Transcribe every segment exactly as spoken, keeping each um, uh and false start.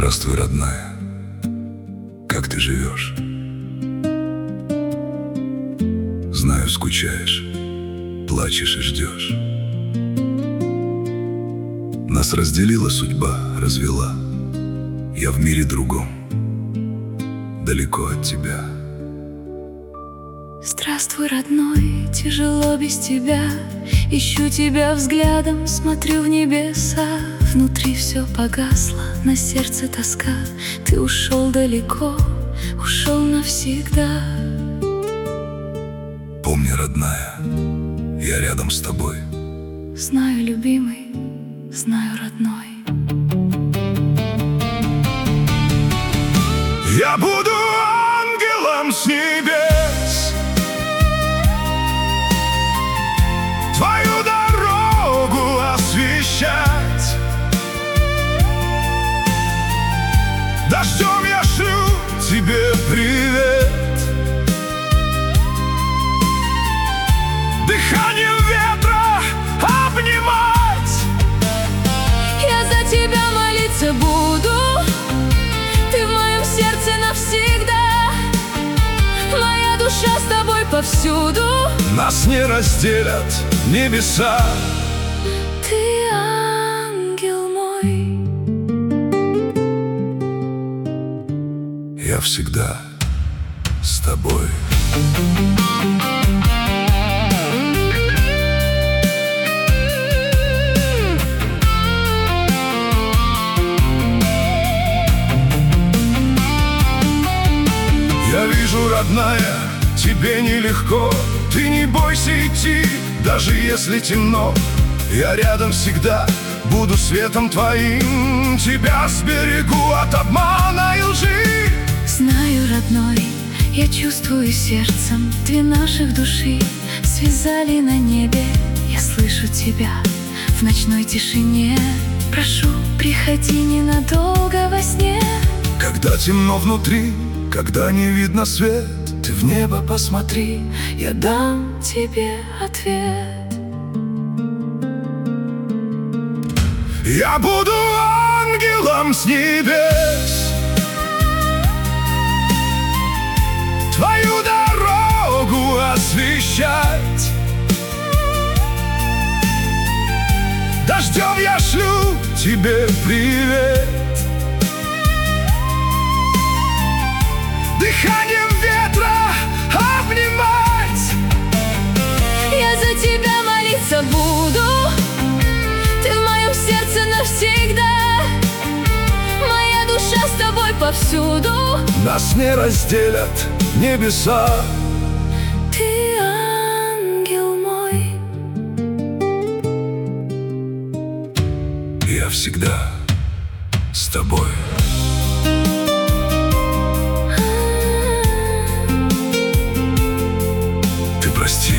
Здравствуй, родная. Как ты живешь? Знаю, скучаешь, плачешь и ждешь. Нас разделила судьба, развела. Я в мире другом, далеко от тебя. Здравствуй, родной, тяжело без тебя. Ищу тебя взглядом, смотрю в небеса. Внутри все погасло, на сердце тоска. Ты ушел далеко, ушел навсегда. Помни, родная, я рядом с тобой. Знаю, любимый, знаю, родной. Я буду ангелом с небес, твою дорогу освещать. Дождем я шлю тебе привет, дыханием ветра обнимать. Я за тебя молиться буду, ты в моем сердце навсегда. Моя душа с тобой повсюду. Нас не разделят небеса. Ты ангел мой. Я всегда с тобой. Я вижу, родная, тебе нелегко. Ты не бойся идти, даже если темно. Я рядом всегда, буду светом твоим. Тебя сберегу от обмана и лжи. Знаю, родной, я чувствую сердцем. Две наших души связали на небе. Я слышу тебя в ночной тишине. Прошу, приходи ненадолго во сне. Когда темно внутри, когда не видно свет, ты в небо посмотри, Я дам тебе ответ. я буду ангелом с небес, твою дорогу освещать. Дождем я шлю тебе привет, дыханием ветра обнимать. Я за тебя молиться буду, ты в моем сердце навсегда. Моя душа с тобой повсюду. Нас не разделят небеса. Ты ангел мой. Я всегда с тобой. Ты прости,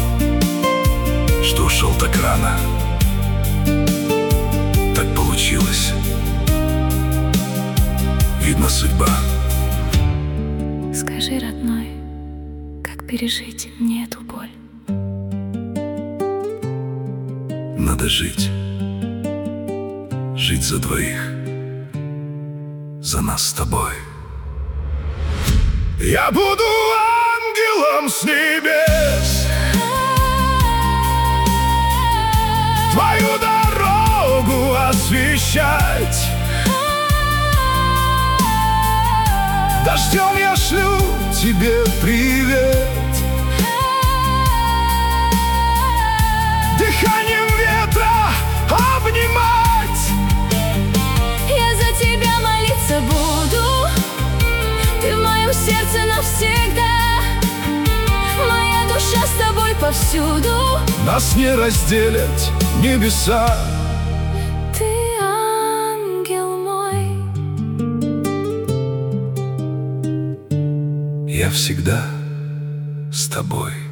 что ушел так рано. Так получилось. Видно, судьба. Скажи, родной, как пережить мне эту боль? Надо жить. Жить за двоих. За нас с тобой. Я буду ангелом с небес, твою дорогу освещать. Дождем я шлю тебе привет, дыханием ветра обнимать. Я за тебя молиться буду, ты в моем сердце навсегда. Моя душа с тобой повсюду. Нас не разделят небеса. Ты ангел мой. Я всегда с тобой.